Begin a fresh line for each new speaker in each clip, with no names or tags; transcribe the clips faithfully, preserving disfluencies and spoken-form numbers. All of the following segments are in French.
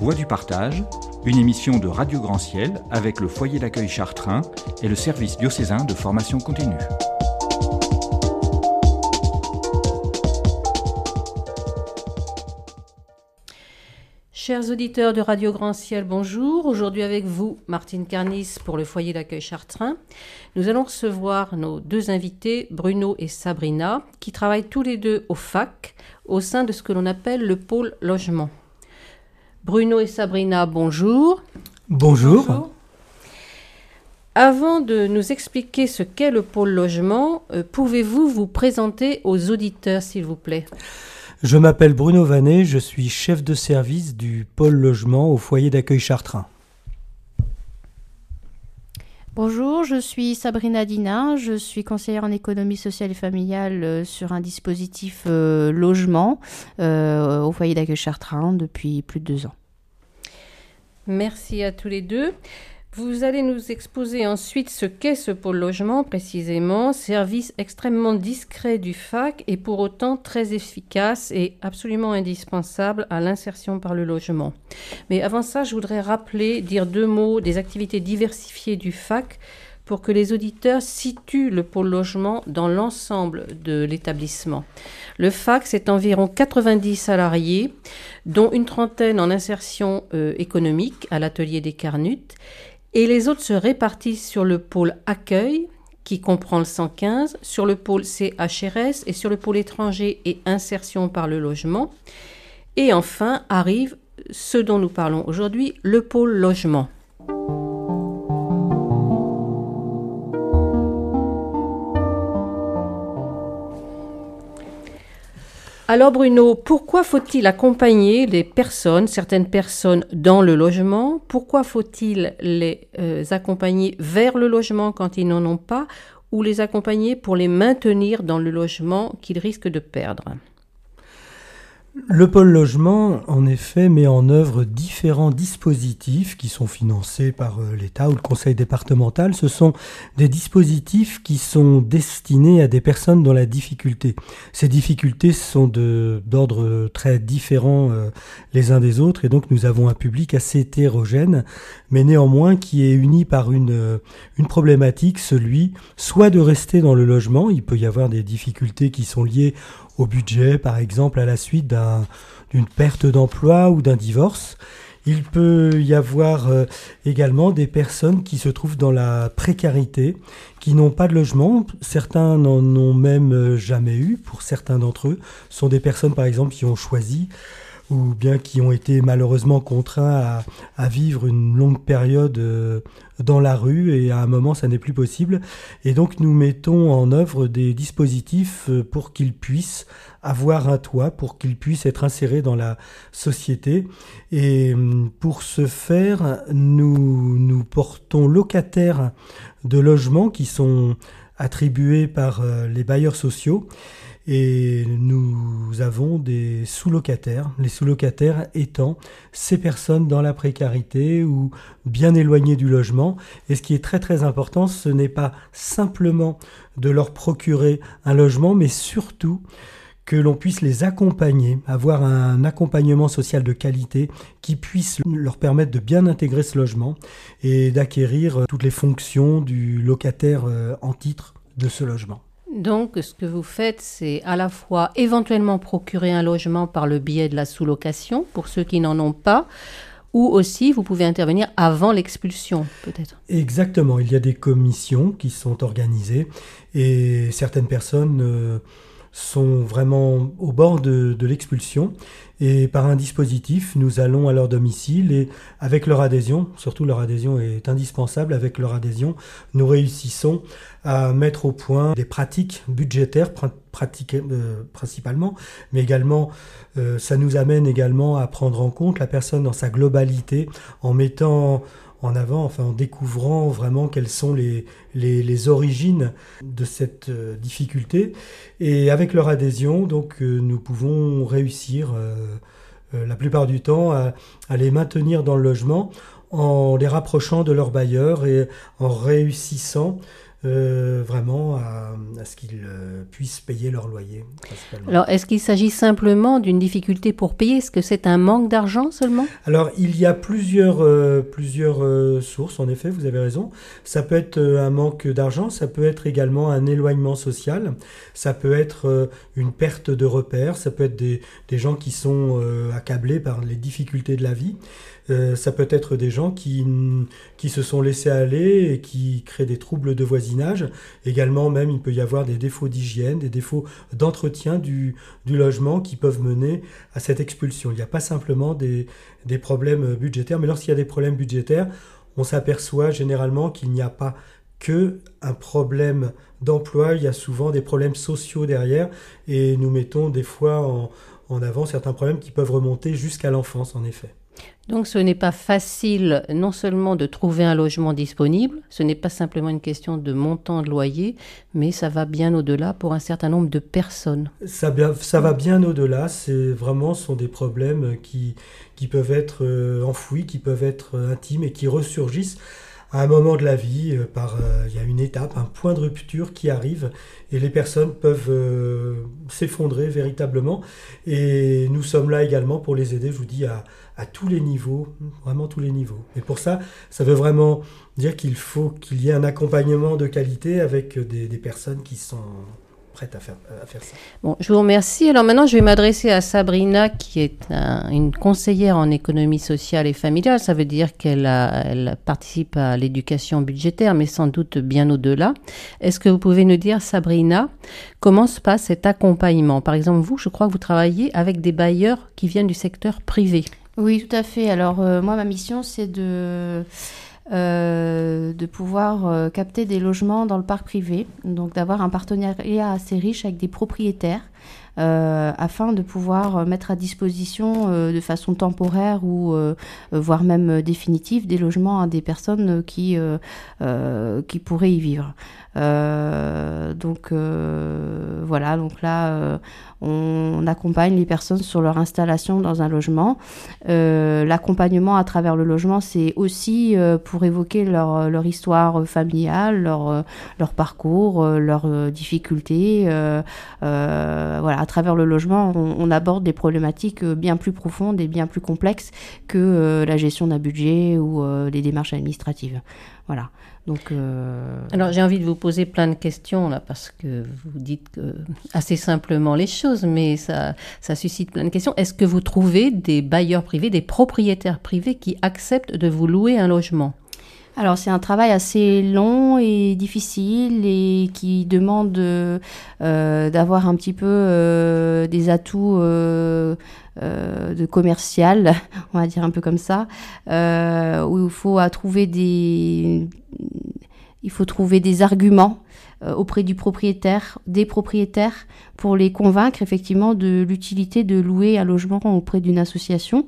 Voix du partage, une émission de Radio Grand Ciel avec le foyer d'accueil Chartrain et le service diocésain de formation continue.
Chers auditeurs de Radio Grand Ciel, bonjour. Aujourd'hui avec vous, Martine Carnis pour le foyer d'accueil Chartrain. Nous allons recevoir nos deux invités, Bruno et Sabrina, qui travaillent tous les deux au F A C, au sein de ce que l'on appelle le pôle logement. Bruno et Sabrina, bonjour.
Bonjour.
Bonjour. Avant de nous expliquer ce qu'est le pôle logement, euh, pouvez-vous vous présenter aux auditeurs, s'il vous plaît ?
Je m'appelle Bruno Vanet, je suis chef de service du pôle logement au foyer d'accueil Chartrain.
Bonjour, je suis Sabrina Dina, je suis conseillère en économie sociale et familiale euh, sur un dispositif euh, logement euh, au foyer d'accueil Chartrain depuis plus de deux ans.
Merci à tous les deux. Vous allez nous exposer ensuite ce qu'est ce pôle logement précisément, service extrêmement discret du F A C et pour autant très efficace et absolument indispensable à l'insertion par le logement. Mais avant ça, je voudrais rappeler, dire deux mots des activités diversifiées du F A C pour que les auditeurs situent le pôle logement dans l'ensemble de l'établissement. Le F A C, c'est environ quatre-vingt-dix salariés, dont une trentaine en insertion euh, économique à l'atelier des Carnutes. Et les autres se répartissent sur le pôle accueil, qui comprend le cent quinze, sur le pôle C H R S et sur le pôle étranger et insertion par le logement. Et enfin arrive ce dont nous parlons aujourd'hui, le pôle logement. Alors Bruno, pourquoi faut-il accompagner les personnes, certaines personnes dans le logement ? Pourquoi faut-il les euh, accompagner vers le logement quand ils n'en ont pas ou les accompagner pour les maintenir dans le logement qu'ils risquent de perdre ?
Le pôle logement, en effet, met en œuvre différents dispositifs qui sont financés par l'État ou le conseil départemental. Ce sont des dispositifs qui sont destinés à des personnes dans la difficulté. Ces difficultés sont de, d'ordre très différent euh, les uns des autres et donc nous avons un public assez hétérogène, mais néanmoins qui est uni par une, une problématique, celui soit de rester dans le logement, il peut y avoir des difficultés qui sont liées au budget, par exemple, à la suite d'un, d'une perte d'emploi ou d'un divorce. Il peut y avoir euh, également des personnes qui se trouvent dans la précarité, qui n'ont pas de logement. Certains n'en ont même jamais eu. Pour certains d'entre eux, ce sont des personnes, par exemple, qui ont choisi ou bien qui ont été malheureusement contraints à, à vivre une longue période euh, dans la rue et à un moment ça n'est plus possible. Et donc nous mettons en œuvre des dispositifs pour qu'ils puissent avoir un toit, pour qu'ils puissent être insérés dans la société. Et pour ce faire, nous, nous portons locataires de logements qui sont attribués par euh, les bailleurs sociaux. Et nous avons des sous-locataires, les sous-locataires étant ces personnes dans la précarité ou bien éloignées du logement. Et ce qui est très très important, ce n'est pas simplement de leur procurer un logement, mais surtout que l'on puisse les accompagner, avoir un accompagnement social de qualité qui puisse leur permettre de bien intégrer ce logement et d'acquérir toutes les fonctions du locataire en titre de ce logement.
Donc, ce que vous faites, c'est à la fois éventuellement procurer un logement par le biais de la sous-location, pour ceux qui n'en ont pas, ou aussi vous pouvez intervenir avant l'expulsion, peut-être.
Exactement, il y a des commissions qui sont organisées et certaines personnes euh, sont vraiment au bord de, de l'expulsion. Et par un dispositif, nous allons à leur domicile et avec leur adhésion, surtout leur adhésion est indispensable, avec leur adhésion, nous réussissons à mettre au point des pratiques budgétaires, pratiques euh, principalement, mais également euh, ça nous amène également à prendre en compte la personne dans sa globalité en mettant en avant, enfin en découvrant vraiment quelles sont les, les, les origines de cette euh, difficulté. Et avec leur adhésion, donc, euh, nous pouvons réussir euh, euh, la plupart du temps à, à les maintenir dans le logement en les rapprochant de leurs bailleurs et en réussissant euh, vraiment à, à ce qu'ils euh, puissent payer leur loyer.
Alors, est-ce qu'il s'agit simplement d'une difficulté pour payer ? Est-ce que c'est un manque d'argent seulement ?
Alors, il y a plusieurs, euh, plusieurs euh, sources, en effet, vous avez raison. Ça peut être euh, un manque d'argent, ça peut être également un éloignement social, ça peut être euh, une perte de repères, ça peut être des, des gens qui sont euh, accablés par les difficultés de la vie. Euh, ça peut être des gens qui, qui se sont laissés aller et qui créent des troubles de voisinage. Également, même, il peut y avoir des défauts d'hygiène, des défauts d'entretien du, du logement qui peuvent mener à cette expulsion. Il n'y a pas simplement des, des problèmes budgétaires, mais lorsqu'il y a des problèmes budgétaires, on s'aperçoit généralement qu'il n'y a pas que un problème d'emploi, il y a souvent des problèmes sociaux derrière et nous mettons des fois en, en avant certains problèmes qui peuvent remonter jusqu'à l'enfance, en effet.
Donc ce n'est pas facile non seulement de trouver un logement disponible, ce n'est pas simplement une question de montant de loyer, mais ça va bien au-delà pour un certain nombre de personnes.
Ça, ça va bien au-delà, c'est vraiment ce sont des problèmes qui, qui peuvent être euh, enfouis, qui peuvent être euh, intimes et qui ressurgissent à un moment de la vie, euh, par, euh, il y a une étape, un point de rupture qui arrive et les personnes peuvent euh, s'effondrer véritablement. Et nous sommes là également pour les aider, je vous dis, à, à tous les niveaux, vraiment tous les niveaux. Et pour ça, ça veut vraiment dire qu'il faut qu'il y ait un accompagnement de qualité avec des, des personnes qui sont prête à faire, à faire ça.
Bon, je vous remercie. Alors maintenant, je vais m'adresser à Sabrina, qui est un, une conseillère en économie sociale et familiale. Ça veut dire qu'elle a, elle participe à l'éducation budgétaire, mais sans doute bien au-delà. Est-ce que vous pouvez nous dire, Sabrina, comment se passe cet accompagnement ? Par exemple, vous, je crois que vous travaillez avec des bailleurs qui viennent du secteur privé.
Oui, tout à fait. Alors, euh, moi, ma mission, c'est de... Euh, de pouvoir euh, capter des logements dans le parc privé, donc d'avoir un partenariat assez riche avec des propriétaires euh, afin de pouvoir mettre à disposition euh, de façon temporaire ou euh, voire même définitive des logements à des personnes qui, euh, euh, qui pourraient y vivre. Euh, donc euh, voilà, donc là euh, on accompagne les personnes sur leur installation dans un logement. Euh, l'accompagnement à travers le logement, c'est aussi euh, pour évoquer leur, leur histoire familiale, leur, leur parcours, leurs difficultés. Euh, euh, voilà, à travers le logement, on, on aborde des problématiques bien plus profondes et bien plus complexes que euh, la gestion d'un budget ou euh, les démarches administratives. Voilà. Donc, euh...
Alors, j'ai envie de vous poser plein de questions, là, parce que vous dites que, assez simplement les choses, mais ça, ça suscite plein de questions. Est-ce que vous trouvez des bailleurs privés, des propriétaires privés qui acceptent de vous louer un logement ?
Alors, c'est un travail assez long et difficile et qui demande euh, d'avoir un petit peu euh, des atouts euh, euh, de commercial, on va dire un peu comme ça, euh, où il faut à trouver des... Il faut trouver des arguments euh, auprès du propriétaire, des propriétaires, pour les convaincre effectivement de l'utilité de louer un logement auprès d'une association.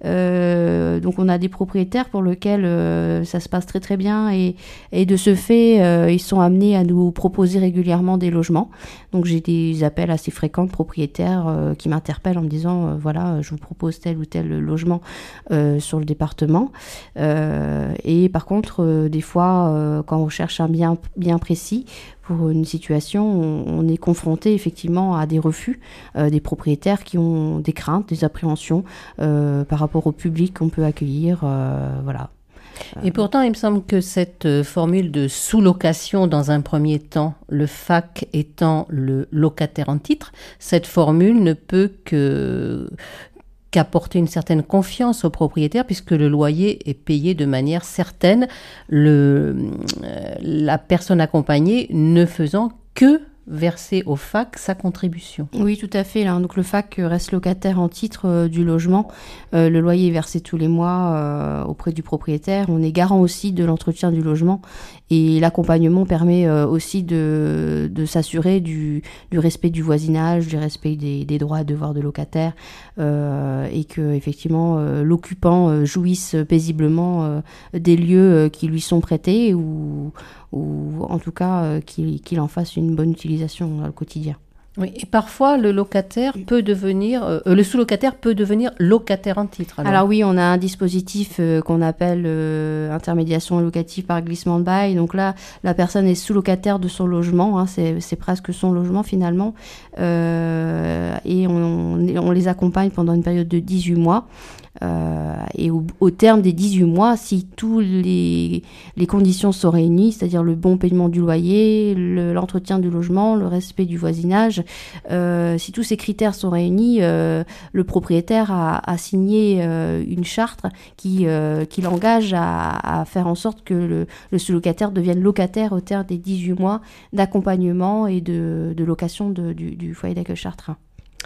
Euh, donc on a des propriétaires pour lesquels euh, ça se passe très très bien et, et de ce fait, euh, ils sont amenés à nous proposer régulièrement des logements. Donc j'ai des appels assez fréquents de propriétaires euh, qui m'interpellent en me disant euh, voilà, je vous propose tel ou tel logement euh, sur le département. Euh, et par contre, euh, des fois, euh, quand on cherche un bien bien précis, pour une situation, on, on est confronté effectivement à des refus, euh, des propriétaires qui ont des craintes, des appréhensions euh, par rapport au public qu'on peut accueillir, euh, voilà.
Et pourtant, il me semble que cette formule de sous-location dans un premier temps, le F A C étant le locataire en titre, cette formule ne peut que... qu'apporter une certaine confiance aux propriétaires puisque le loyer est payé de manière certaine, le, euh, la personne accompagnée ne faisant que verser au F A C sa contribution.
Oui, tout à fait. Là. Donc le F A C reste locataire en titre euh, du logement. Euh, le loyer est versé tous les mois euh, auprès du propriétaire. On est garant aussi de l'entretien du logement et l'accompagnement permet euh, aussi de, de s'assurer du, du respect du voisinage, du respect des, des droits et devoirs de locataire euh, et que effectivement euh, l'occupant euh, jouisse paisiblement euh, des lieux euh, qui lui sont prêtés ou ou en tout cas euh, qu'il, qu'il en fasse une bonne utilisation dans le quotidien.
Oui, et parfois le locataire peut devenir, euh, le sous-locataire peut devenir locataire en titre. Alors,
alors oui, on a un dispositif euh, qu'on appelle euh, intermédiation locative par glissement de bail. Donc là, la personne est sous-locataire de son logement, hein, c'est, c'est presque son logement finalement, euh, et on, on les accompagne pendant une période de dix-huit mois. Euh, et au, au terme des dix-huit mois, si toutes les, les conditions sont réunies, c'est-à-dire le bon paiement du loyer, le, l'entretien du logement, le respect du voisinage, euh, si tous ces critères sont réunis, euh, le propriétaire a, a signé euh, une charte qui, euh, qui l'engage à, à faire en sorte que le, le sous-locataire devienne locataire au terme des dix-huit mois d'accompagnement et de, de location de, du, du foyer d'accueil Chartrain.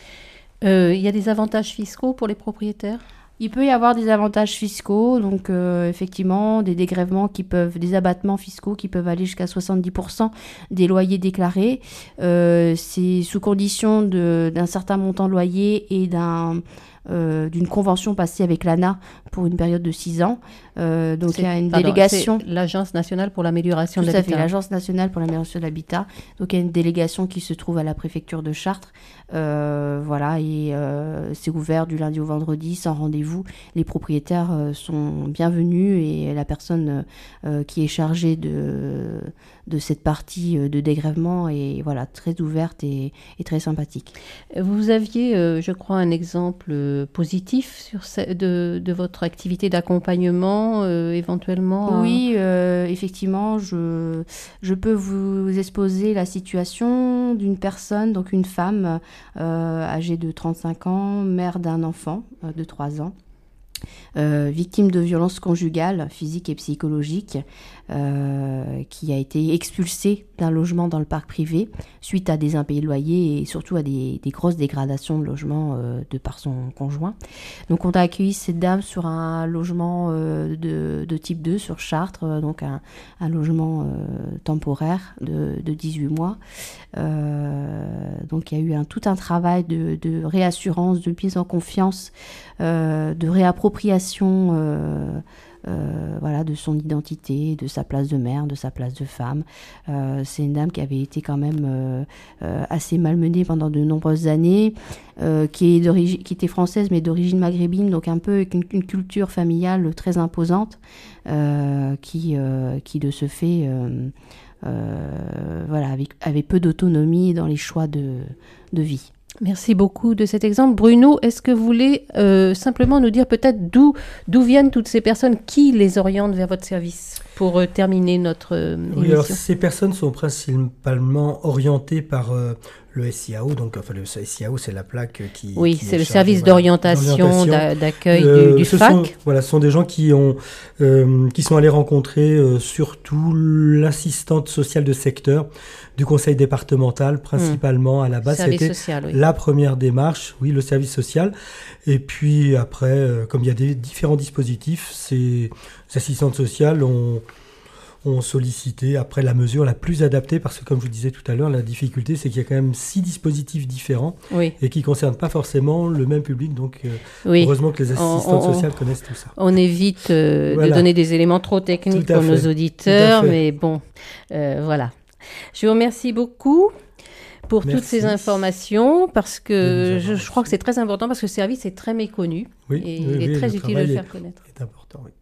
Euh, il y a des avantages fiscaux pour les propriétaires ?
Il peut y avoir des avantages fiscaux, donc euh, effectivement des dégrèvements qui peuvent, des abattements fiscaux qui peuvent aller jusqu'à soixante-dix pour cent des loyers déclarés. Euh, c'est sous condition de, d'un certain montant de loyer et d'un Euh, d'une convention passée avec l'A N A pour une période de six ans. Euh, donc
c'est,
il y a une
pardon,
délégation.
C'est l'Agence nationale pour l'amélioration
Tout
de l'habitat.
Tout à fait, l'Agence nationale pour l'amélioration de l'habitat. Donc il y a une délégation qui se trouve à la préfecture de Chartres. Euh, voilà, et euh, c'est ouvert du lundi au vendredi sans rendez-vous. Les propriétaires euh, sont bienvenus et la personne euh, qui est chargée de, de cette partie de dégrèvement est voilà, très ouverte et, et très sympathique.
Vous aviez, euh, je crois, un exemple euh, positif sur ce, de, de votre activité d'accompagnement, euh, éventuellement.
Oui, euh, effectivement, je, je peux vous exposer la situation d'une personne, donc une femme euh, âgée de trente-cinq ans, mère d'un enfant euh, de trois ans. Euh, victime de violences conjugales, physiques et psychologiques, euh, qui a été expulsée d'un logement dans le parc privé suite à des impayés de loyer et surtout à des, des grosses dégradations de logement euh, de par son conjoint. Donc on a accueilli cette dame sur un logement euh, de, de type deux sur Chartres, euh, donc un, un logement euh, temporaire de, de dix-huit mois. Euh, donc il y a eu un, tout un travail de, de réassurance, de mise en confiance, euh, de réappropriation euh, euh, voilà, de son identité, de sa place de mère, de sa place de femme. Euh, c'est une dame qui avait été quand même euh, euh, assez malmenée pendant de nombreuses années, euh, qui, est d'origine, qui était française mais d'origine maghrébine, donc un peu avec une, une culture familiale très imposante, euh, qui, euh, qui de ce fait... Euh, Euh, voilà, avec, avec peu d'autonomie dans les choix de, de vie.
Merci beaucoup de cet exemple. Bruno, est-ce que vous voulez euh, simplement nous dire peut-être d'où, d'où viennent toutes ces personnes, qui les orientent vers votre service pour euh, terminer notre euh, émission?
Oui, alors ces personnes sont principalement orientées par euh, le S I A O, donc enfin le S I A O c'est la plaque qui...
Oui,
qui
c'est le
chargée,
service
voilà,
d'orientation,
d'orientation.
d'a, d'accueil
euh,
du, du
ce
F A C.
Sont, voilà, ce sont des gens qui, ont, euh, qui sont allés rencontrer euh, surtout l'assistante sociale de secteur du conseil départemental, principalement mmh. à la base.
Service
C'était
social, oui.
la première démarche, oui, le service social. Et puis après, euh, comme il y a des différents dispositifs, ces assistantes sociales ont... ont sollicité après la mesure la plus adaptée parce que, comme je vous disais tout à l'heure, la difficulté, c'est qu'il y a quand même six dispositifs différents
oui.
et qui ne concernent pas forcément le même public. Donc, euh,
oui.
heureusement que les assistantes
on,
sociales
on,
connaissent tout ça.
On évite euh, voilà. de donner des éléments trop techniques pour fait. nos auditeurs, mais bon, euh, voilà. Je vous remercie beaucoup pour Merci. toutes ces informations parce que je, je crois que c'est très important parce que ce service est très méconnu
oui,
et
oui,
il est
oui,
très
le
utile de le faire est, connaître.
C'est important, oui.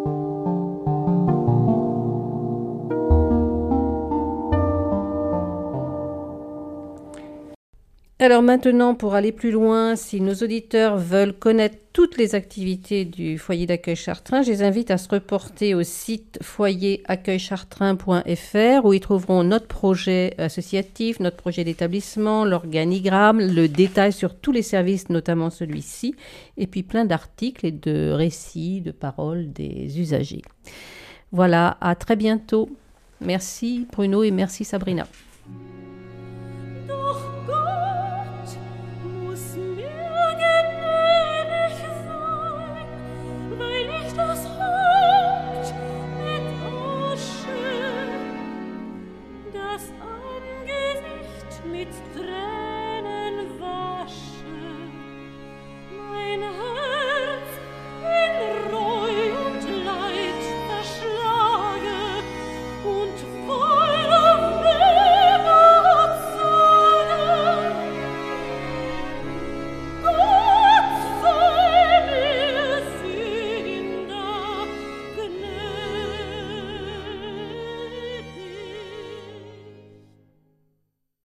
Alors maintenant, pour aller plus loin, si nos auditeurs veulent connaître toutes les activités du foyer d'accueil Chartrain, je les invite à se reporter au site foyer accueil chartrain point f r où ils trouveront notre projet associatif, notre projet d'établissement, l'organigramme, le détail sur tous les services, notamment celui-ci, et puis plein d'articles et de récits, de paroles des usagers. Voilà, à très bientôt. Merci Bruno et merci Sabrina.
Mit Tränen